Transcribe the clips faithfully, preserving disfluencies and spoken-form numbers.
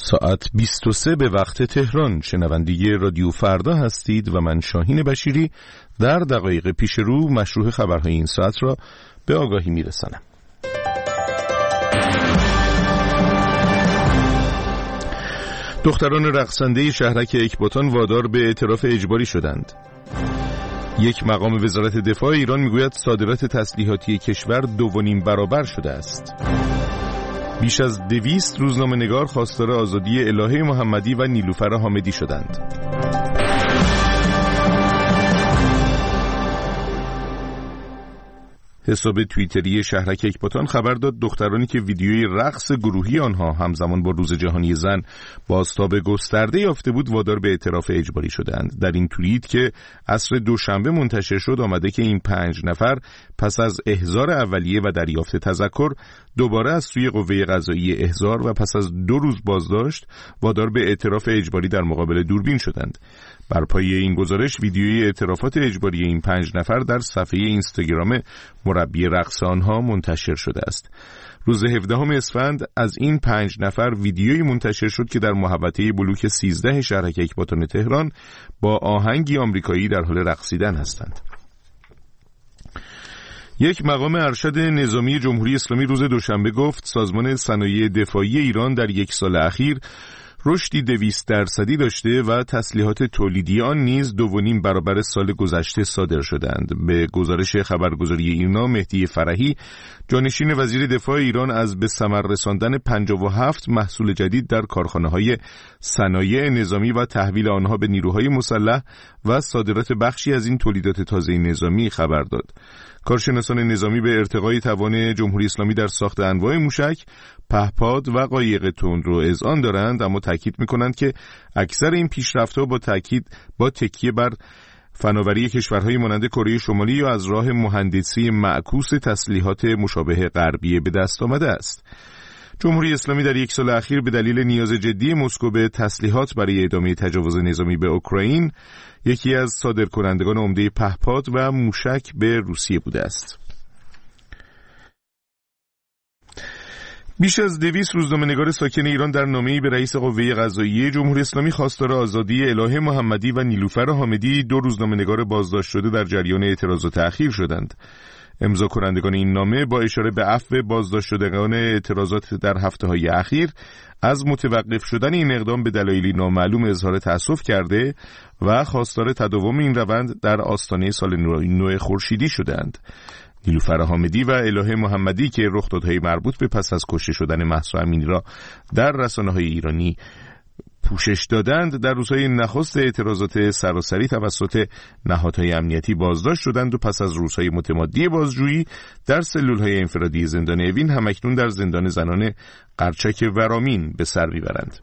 ساعت بیست و سه به وقت تهران. شنونده رادیو فردا هستید و من شاهین بشیری در دقایق پیش رو مشروع خبرهای این ساعت را به آگاهی میرسانم. دختران رقصنده شهرک اکباتان وادار به اعتراف اجباری شدند. یک مقام وزارت دفاع ایران میگوید صادرات تسلیحاتی کشور دو و نیم برابر شده است. بیش از دویست روزنامه‌نگار خواستار آزادی الهه محمدی و نیلوفر حامدی شدند. حساب توییتری شهرک اکباتان خبر داد دخترانی که ویدیوی رقص گروهی آنها همزمان با روز جهانی زن بازتاب گسترده یافته بود وادار به اعتراف اجباری شدند. در این توییت که عصر دوشنبه منتشر شد آمده که این پنج نفر پس از احضار اولیه و دریافت تذکر دوباره از سوی قوه قضاییه احضار و پس از دو روز بازداشت وادار به اعتراف اجباری در مقابل دوربین شدند. بر پایه این گزارش ویدیوی اعترافات اجباری این پنج نفر در صفحه اینستاگرام مربی رقص آنها منتشر شده است. روز هفدهم اسفند از این پنج نفر ویدیویی منتشر شد که در محوطه بلوک سیزده شهرک اکباتان تهران با آهنگی آمریکایی در حال رقصیدن هستند. یک مقام ارشد نظامی جمهوری اسلامی روز دوشنبه گفت سازمان صنایع دفاعی ایران در یک سال اخیر رشدی دویست درصدی داشته و تسلیحات تولیدی آن نیز دو و نیم برابر سال گذشته صادر شدند. به گزارش خبرگزاری ایرنا مهدی فرحی جانشین وزیر دفاع ایران از به ثمر رساندن پنجاه و هفت محصول جدید در کارخانه‌های صنایع نظامی و تحویل آنها به نیروهای مسلح و صادرات بخشی از این تولیدات تازه نظامی خبر داد. کارشناسان نظامی به ارتقای توان جمهوری اسلامی در ساخت انواع موشک، پهپاد و قایق تندرو اذعان دارند، اما تاکید می‌کنند که اکثر این پیشرفت‌ها با تاکید با تکیه بر فناوری کشورهای مانند کره شمالی یا از راه مهندسی معکوس تسلیحات مشابه غربی به دست آمده است. جمهوری اسلامی در یک سال اخیر به دلیل نیاز جدی مسکو به تسلیحات برای ادامه تجاوز نظامی به اوکراین یکی از صادرکنندگان عمده پهپاد و موشک به روسیه بوده است. بیش از دویست روزنامه‌نگار ساکن ایران در نامه‌ای به رئیس قوه قضاییه جمهوری اسلامی خواستار آزادی الهه محمدی و نیلوفر حامدی دو روزنامه‌نگار بازداشت شده در جریان اعتراضات اخیر شدند. امضا کنندگان این نامه با اشاره به عفو بازداشت شدگان اعتراضات در هفته‌های اخیر از متوقف شدن این اقدام به دلایلی نامعلوم اظهار تأسف کرده و خواستار تداوم این روند در آستانه سال نو خورشیدی شدند. نیلوفر حامدی و الهه محمدی که رخدادهای مربوط به پس از کشته شدن مهسا امینی را در رسانه‌های ایرانی پوشش دادند در روزهای نخست اعتراضات سراسری توسط نهادهای امنیتی بازداشت شدند و پس از روزهای متمادی بازجویی در سلولهای انفرادی زندان اوین همکنون در زندان زنان قرچک ورامین به سر میبرند.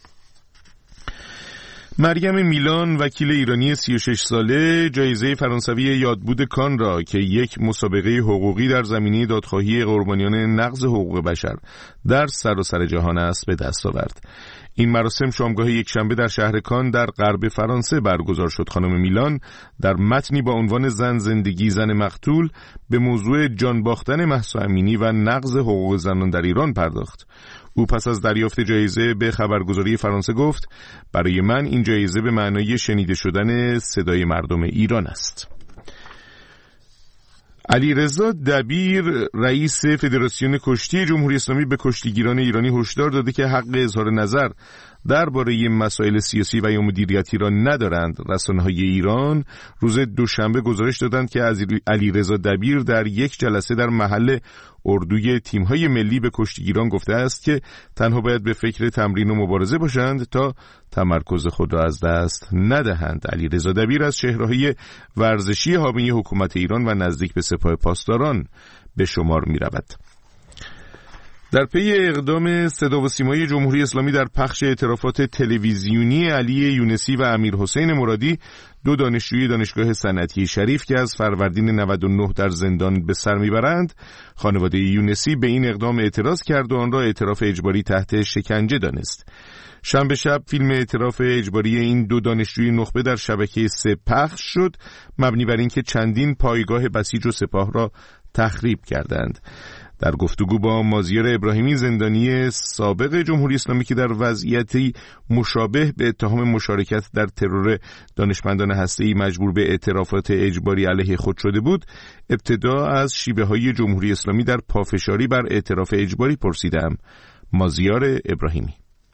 مریم میلان وکیل ایرانی سی و شش ساله جایزه فرانسوی یادبود کان را که یک مسابقه حقوقی در زمینه دادخواهی قربانیان نقض حقوق بشر در سراسر جهان است به دست آورد. این مراسم شامگاه یک شنبه در شهر کان در غرب فرانسه برگزار شد. خانم میلان در متنی با عنوان زن زندگی زن مقتول به موضوع جان باختن مهسا امینی و نقض حقوق زنان در ایران پرداخت. او پس از دریافت جایزه به خبرگزاری فرانسه گفت برای من این جایزه به معنای شنیده شدن صدای مردم ایران است. علیرضا دبیر رئیس فدراسیون کشتی جمهوری اسلامی به کشتیگیران ایرانی هشدار داده که حق اظهار نظر درباره مسائل سیاسی و یا مدیریتی را ندارند. رسانه‌های ایران روز دوشنبه گزارش دادند که از علیرضا دبیر در یک جلسه در محل اردوی تیم‌های ملی به کشتیگیران گفته است که تنها باید به فکر تمرین و مبارزه باشند تا تمرکز خود را از دست ندهند. علیرضا دبیر از چهره‌های ورزشی حامی حکومت ایران و نزدیک به سپاه پاسداران به شمار می‌رود. در پی اقدام صدا و سیمای جمهوری اسلامی در پخش اعترافات تلویزیونی علی یونسی و امیر حسین مرادی، دو دانشجوی دانشگاه صنعتی شریف که از فروردین نود و نه در زندان به سر میبرند، خانواده یونسی به این اقدام اعتراض کرد و آن را اعتراف اجباری تحت شکنجه دانست. شنبه شب فیلم اعتراف اجباری این دو دانشجوی نخبه در شبکه سه پخش شد، مبنی بر اینکه چندین پایگاه بسیج و سپاه را تخریب کردند. در گفتگو با مازیار ابراهیمی، زندانی سابق جمهوری اسلامی که در وضعیتی مشابه به اتهام مشارکت در ترور دانشمندان هسته‌ای مجبور به اعترافات اجباری علیه خود شده بود، ابتدا از شیوه‌های جمهوری اسلامی در پافشاری بر اعتراف اجباری پرسیدم. مازیار ابراهیمی: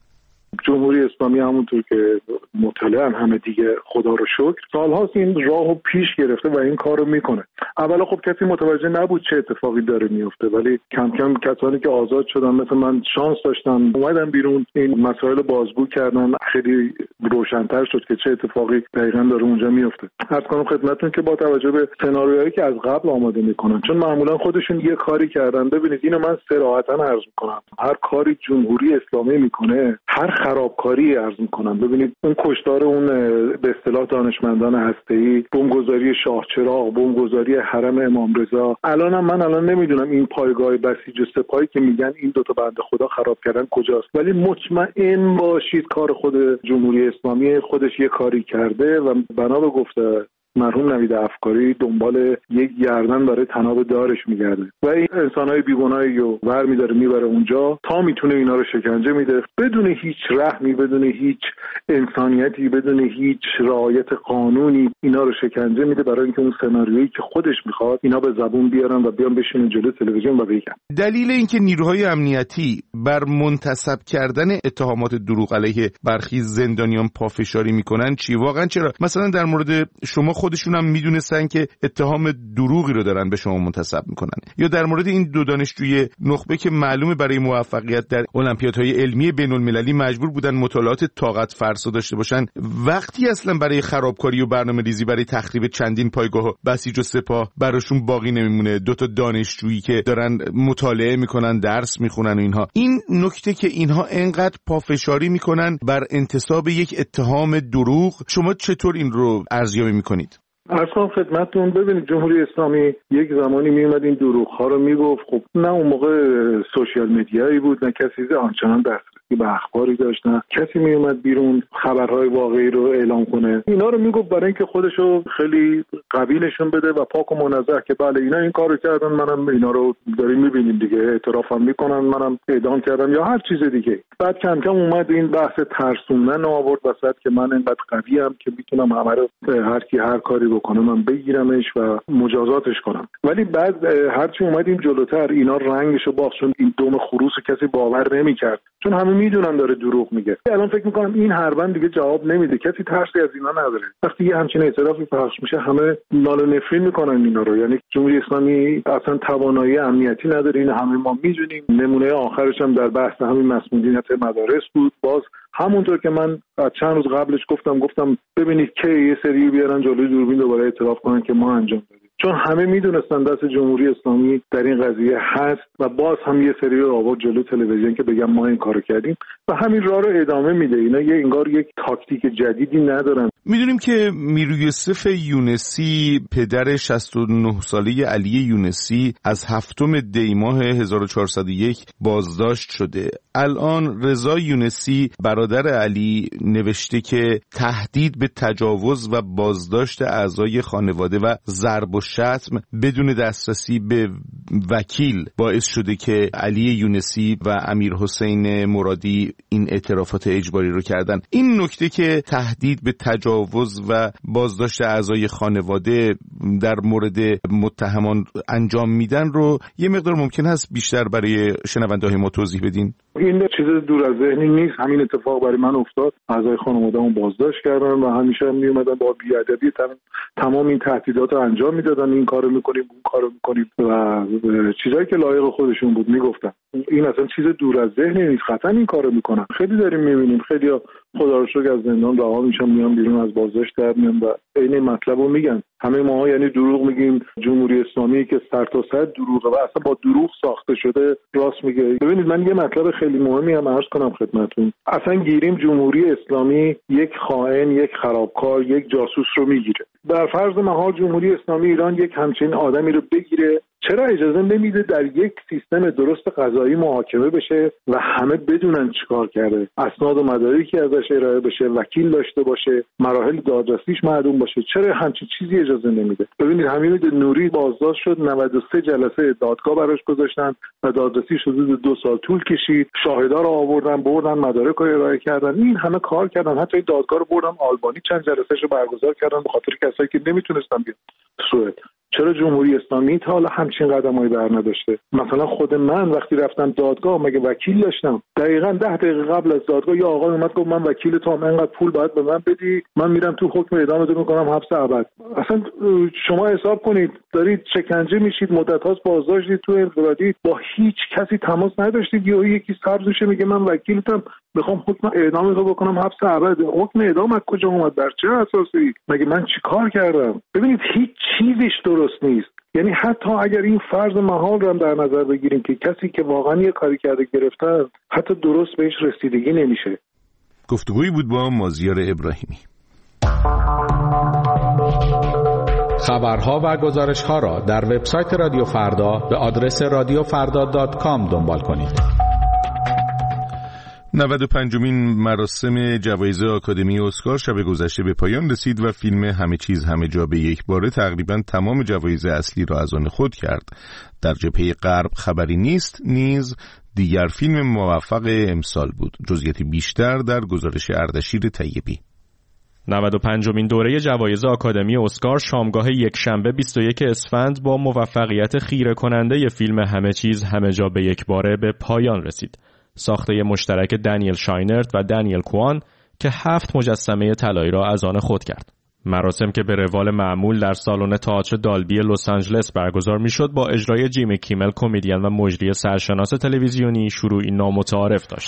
جمهوری اسلامی همونطور که مطلعن همه دیگه، خدا رو شکر، سالهاست این راهو پیش گرفته و این کارو میکنه. اولا خب کسی متوجه نبود چه اتفاقی داره میفته، ولی کم کم کسانی که آزاد شدن مثل من شانس داشتن اومدن بیرون، این مسائل بازگو کردن، خیلی روشن‌تر شد که چه اتفاقی دقیقاً داره اونجا میفته. عرض کنم خدمتتون که با توجه به سناریوهایی که از قبل آماده میکنن، چون معمولا خودشون یه کاری کردن، ببینید اینو من صراحتاً عرض میکنم، هر کاری جمهوری اسلامی میکنه، هر خرابکاری عرض میکنم، ببینید اون کشتار اون به اصطلاح دانشمندان هسته‌ای، بمبگذاری شاهچراغ، بمبگذاری حرم امام رضا، الانم من الان نمیدونم این پایگاه بسیج و سپاهی که میگن این دوتا بنده خدا خراب کردن کجاست، ولی مطمئن باشید کار خود جمهوری اسلامی خودش یه کاری کرده و بنا به گفته مرحوم نوید افکاری دنبال یک گردن برای تناب دارش میگرده و این انسانهای بیگناهی رو برمی‌داره میبره اونجا تا میتونه اینا رو شکنجه میده، بدون هیچ رحمی، بدون هیچ انسانیتی، بدون هیچ رعایت قانونی اینا رو شکنجه میده برای اینکه اون سناریویی که خودش میخواد اینا به زبون بیارن و بیان بشینن جلوی تلویزیون و بگن. دلیل اینکه نیروهای امنیتی بر منتسب کردن اتهامات دروغ علیه برخی زندانیان پافشاری میکنن چی؟ واقعا چرا؟ مثلا در مورد شما خودشون هم میدونستن که اتهام دروغی رو دارن به شما منتسب میکنن، یا در مورد این دو دانشجوی نخبه که معلومه برای موفقیت در المپیادهای علمی بین المللی مجبور بودن مطالعات طاقت فرسا داشته باشن، وقتی اصلا برای خرابکاری و برنامه‌ریزی برای تخریب چندین پایگاه بسیج و سپاه براشون باقی نمیمونه دو تا دانشجویی که دارن مطالعه میکنن، درس میخونن و اینها. این نکته که اینها انقدر پافشاری میکنن بر انتساب یک اتهام دروغ، شما چطور این رو ارزیابی میکنید؟ عرض کنم خدمتتون، ببینید جمهوری اسلامی یک زمانی میومد این دروغ‌ها رو میگفت، خب نه اون موقع سوشیال مدیایی بود، نه کسی آنچنان دسترسی به اخباری داشت، نه کسی میومد بیرون خبرهای واقعی رو اعلام کنه. اینا رو میگفت برای اینکه خودشو خیلی قوی نشون بده و پاک و منزه که بله اینا این کارو کردن، منم اینا رو داریم میبینیم دیگه، اعترافم میکنن، منم اعدام کردم یا هر چیز دیگه. بعد کم کم اومد این بحث ترسوندن آورد وسط که من اینقدر قویم که میتونم همه رو هر کی هر کاری بکنه من بگیرمش و مجازاتش کنم. ولی بعد هرچی اومدیم جلوتر اینا رنگشو باخت، چون این دم خروس کسی باور نمیکرد، چون همه میدونن داره دروغ میگه. الان فکر میکنم این حربن دیگه جواب نمیده، کسی ترسی از اینا نداره. وقتی یه همچین اعترافی پخش میشه همه ناله نفرین میکنن اینا رو. یعنی جمهوری اسلامی اصلا توانایی امنیتی نداره، این همه ما میدونیم. نمونه آخرش هم در بحث همین مسئولیت مدارس بود. باز همونطور که من چند روز قبلش گفتم گفتم ببینید که یه سری بیارن جلوی دوربین دوباره اعتراف کنن که ما انجام دادیم، چون همه میدونستن دست جمهوری اسلامی در این قضیه هست و باز هم یه سری رو آورد جلوی تلویزیون که بگم ما این کارو کردیم و همین راه رو ادامه میده. اینا یه انگار یک تاکتیک جدیدی ندارن. میدونیم که میرویوسف یونسی، پدر شصت و نه ساله علی یونسی، از هفتم دی ماه هزار و چهارصد و یک بازداشت شده. الان رضا یونسی برادر علی نوشته که تهدید به تجاوز و بازداشت اعضای خانواده و ضرب و شتم بدون دسترسی به وکیل باعث شده که علی یونسی و امیر حسین مرادی این اعترافات اجباری رو کردن. این نکته که تهدید به تجاوز و بازداشت اعضای خانواده در مورد متهمان انجام میدن رو یه مقدار ممکن هست بیشتر برای شنونده های ما توضیح بدین؟ این چیز دور از ذهنی نیست. همین اتفاق برای من افتاد. اعضای خانواده‌مون بازداشت کردن و همیشه هم میومدن با بی‌ادبی تمام این تهدیدات رو انجام میدادن. این کارو میکنیم، اون کارو میکنیم و چیزایی که لایق خودشون بود میگفتن. این اصلا چیز دور از ذهنی نیست. قطعا این کارو میکنن. خیلی داریم میبینیم خیلی‌ها خدا رو شکر از زندان رها میشن، میان بیرون، از بازداشت در میان و عین مطلبو میگن. همه ما یعنی دروغ میگیم. جمهوری اسلامی که سر تا سر دروغه و اصلا با دروغ ساخته شده راست میگه. ببینید من یه مطلب خیلی مهمی هم عرض کنم خدمتتون. اصلا گیریم جمهوری اسلامی یک خائن، یک خرابکار، یک جاسوس رو میگیره. در فرض محال جمهوری اسلامی ایران یک همچین آدمی رو بگیره، چرا اجازه نمیده در یک سیستم درست قضایی محاکمه بشه و همه بدونن چیکار کرده، اسناد و مدارکی ازش ارائه بشه، وکیل داشته باشه، مراحل دادرسیش معلوم باشه؟ چرا همچین چیزی اجازه نمیده؟ ببینید حمید نوری بازداشت شد، نود و سه جلسه دادگاه براش گذاشتن و دادرسیش حدود دو سال طول کشید، شاهدا رو آوردن بردن، مدارک رو ارائه کردن، این همه کار کردن، حتی دادگاه رو بردن آلبانی چند جلسهشو برگزار کردن به خاطر کسایی که نمیتونستن بیان سوئد. چرا جمهوری اسلامی تا حالا همچین قدمایی بر نداشته؟ مثلا خود من وقتی رفتم دادگاه مگه وکیل داشتم؟ دقیقاً ده دقیقه قبل از دادگاه یه آقای اومد گفت من وکیل تو هم، اینقدر پول باید به من بدی، من میرم تو حکم اعدامت میکنم حبس ابد. اصلا شما حساب کنید دارید شکنجه میشید، مدت هاست بازداشتید، تو انفرادی با هیچ کسی تماس نداشتید، یا یکی سبز میشه میگه من وکیلتم میخوام حکم اعدام رو بکنم حبس ابد. حکم اعدام از کجا اومد؟ بر چه اساسی؟ مگه من چیکار کردم؟ ببینید هیچ چیزیش درست نیست. یعنی حتی اگر این فرض محال رو هم در نظر بگیریم که کسی که واقعا یه کاری کرده گرفتن، حتی درست بهش رسیدگی نمیشه. گفتگویی بود با مازیار ابراهیمی. خبرها و گزارش‌ها را در وبسایت رادیو فردا به آدرس رادیو فردا دات کام دنبال کنید. نود و پنجمین مراسم جوایز آکادمی اسکار شب گذشته به پایان رسید و فیلم همه چیز همه جا به یک باره تقریباً تمام جوایز اصلی را از آن خود کرد. در جبهه غرب خبری نیست نیز دیگر فیلم موفق امسال بود. جزئیاتی بیشتر در گزارش اردشیر طیبی. نود و پنجمین دوره جوایز آکادمی اسکار شامگاه یکشنبه بیست و یک اسفند با موفقیت خیره کننده فیلم همه چیز همه جا به یک باره به پایان رسید. ساخته مشترک دنیل شاینرت و دنیل کوان که هفت مجسمه طلایی را از آن خود کرد. مراسم که به روال معمول در سالن تئاتر دالبی لس آنجلس برگزار میشد با اجرای جیمی کیمل کمدین و مجری سرشناس تلویزیونی شروعی نامتعارف داشت.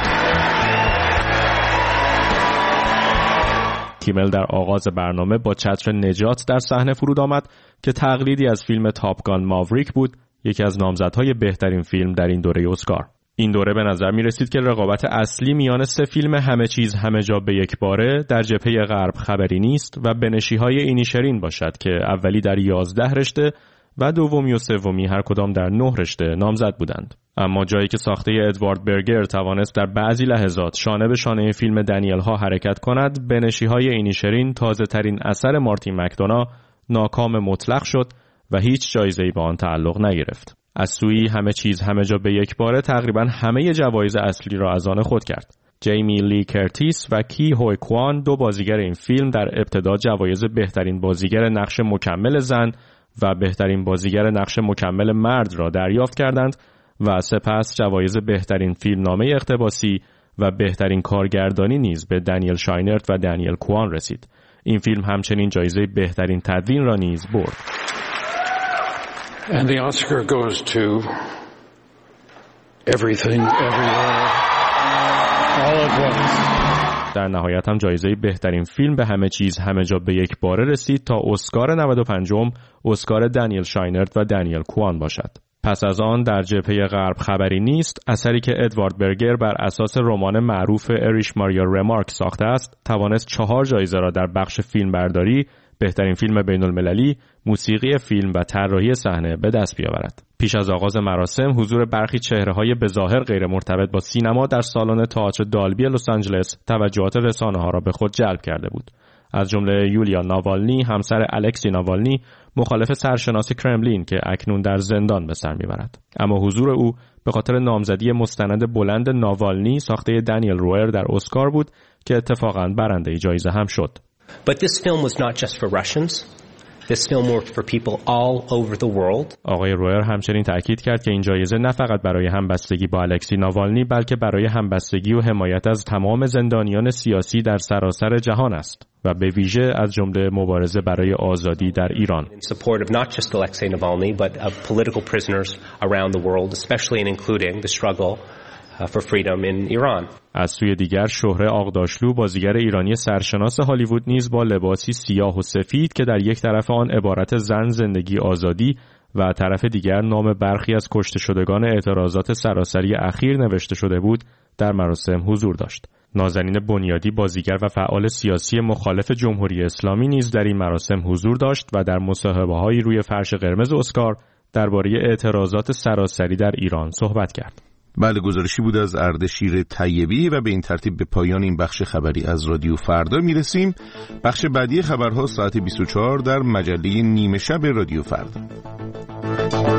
کیمل در آغاز برنامه با چتر نجات در صحنه فرود آمد که تقلیدی از فیلم تاپ گان ماوریک بود، یکی از نامزدهای بهترین فیلم در این دوره اسکار. این دوره به نظر می رسید که رقابت اصلی میان سه فیلم همه چیز همه جا به یک باره در جبهه غرب خبری نیست و بنشی‌های اینیشرین باشد که اولی در یازده رشته و دومی و سومی هر کدام در نه رشته نامزد بودند. اما جایی که ساخته ادوارد برگر توانست در بعضی لحظات شانه به شانه فیلم دنیل ها حرکت کند، بنشی‌های اینیشرین تازه ترین اثر مارتین مکدونا ناکام مطلق شد و هیچ جایزه‌ای به آن تعلق نگرفت. از سوی همه چیز همه جا به یک باره تقریباً همه جوایز اصلی را از آن خود کرد. جیمی لی کرتیس و کی هوی کوان دو بازیگر این فیلم در ابتدا جوایز بهترین بازیگر نقش مکمل زن و بهترین بازیگر نقش مکمل مرد را دریافت کردند و سپس جوایز بهترین فیلمنامه اقتباسی و بهترین کارگردانی نیز به دنیل شاینرت و دنیل کوان رسید. این فیلم همچنین جایزه بهترین تدوین را نیز برد. And the Oscar goes to everything, everywhere, all at once. در نهایت هم جایزه بهترین فیلم به همه چیز همه جا به یک باره رسید تا اسکار نود و پنجم اسکار دنیل شاینرت و دنیل کوان باشد. پس از آن در جبهه غرب خبری نیست، اثری که ادوارد برگر بر اساس رمان معروف اریش ماریا رمارک ساخته است، توانست چهار جایزه را در بخش فیلمبرداری، بهترین فیلم بین المللی، موسیقی فیلم و طراحی صحنه به دست بیاورد. پیش از آغاز مراسم حضور برخی چهره‌های بظاهر غیر مرتبط با سینما در سالن تئاتر دالبی لس آنجلس توجهات رسانه‌ها را به خود جلب کرده بود. از جمله یولیا ناوالنی، همسر الکسی ناوالنی، مخالف سرشناس کرملین که اکنون در زندان به سر میبرد. اما حضور او به خاطر نامزدی مستند بلند ناوالنی ساخته دنیل روئر در اسکار بود که اتفاقاً برنده جایزه هم شد. But this film was not just for Russians. This film worked for people all over the world. آقای روئر همچنین تأکید کرد که این جایزه نه فقط برای همبستگی با الکسی ناوالنی بلکه برای همبستگی و حمایت از تمام زندانیان سیاسی در سراسر جهان است و به ویژه از جمله مبارزه برای آزادی در ایران. In support of not just Alexei Navalny but of political prisoners around the world, especially and including the struggle for freedom in Iran. از سوی دیگر شهره آغداشلو بازیگر ایرانی سرشناس هالیوود نیز با لباسی سیاه و سفید که در یک طرف آن عبارت زن زندگی آزادی و طرف دیگر نام برخی از کشته شدگان اعتراضات سراسری اخیر نوشته شده بود در مراسم حضور داشت. نازنین بنیادی بازیگر و فعال سیاسی مخالف جمهوری اسلامی نیز در این مراسم حضور داشت و در مصاحبه‌هایی روی فرش قرمز اسکار درباره اعتراضات سراسری در ایران صحبت کرد. بله، گزارشی بود از اردشیر طیبی و به این ترتیب به پایان این بخش خبری از رادیو فردا میرسیم. بخش بعدی خبرها ساعت بیست و چهار در مجله نیمه شب رادیو فردا.